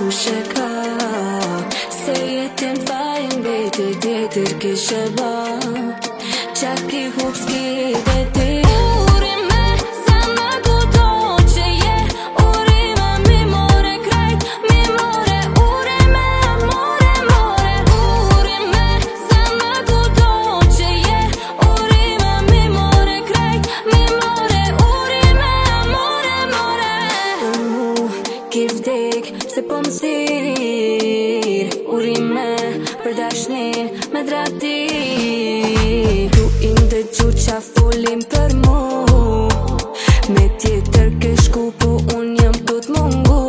kushe ka se jetin fajn beti tjetër kishe ba qa ki hup s'ki dhe ti urime se me kudo që je urime mi more krejt mi more urime more urime se me kudo që je urime mi more krejt mi more urime more ki vdek se po m'sir urime për dashnin me drati tu inde gju qa folim për mu me tjetër ke shku po unë jam tot mungu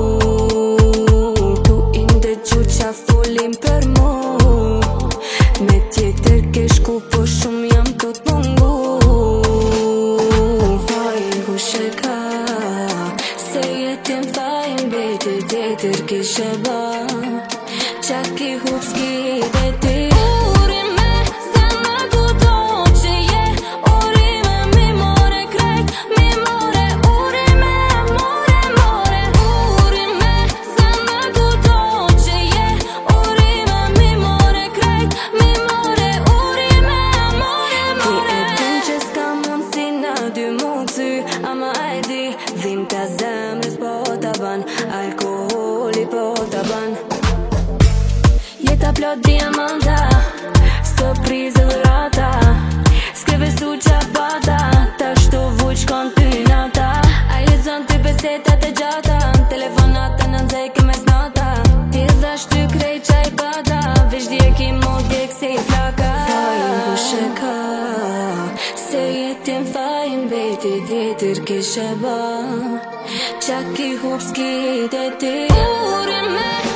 tu inde gju qa folim për mu me tjetër ke shku po shumë jam tot mungu fajn kushe ka se jetin fajn beti tjetër kishe ba qa ki hup s'ki dhe ti urime se me kudo që je urime mi more krejt mi more urime more urime se me kudo që je urime mi more krejt mi more urime ti e din që s'ka mundsi na dy mu ty ama e di dhimta zemrës po ta ban alkoholi po ta ban jeta plot diamanta surprizë dhurata skrive su qa pata ta shtu vuq kon ty nata a i lezon ty besetat e gjata telefonata në nxejke mes nata ti dhash ty krejt qaj pata veç dje ki mu djek se i flaka fajn kushe ka se jetin fajn beti tjetër kishe ba qa ki hup s'ki dhe ti urime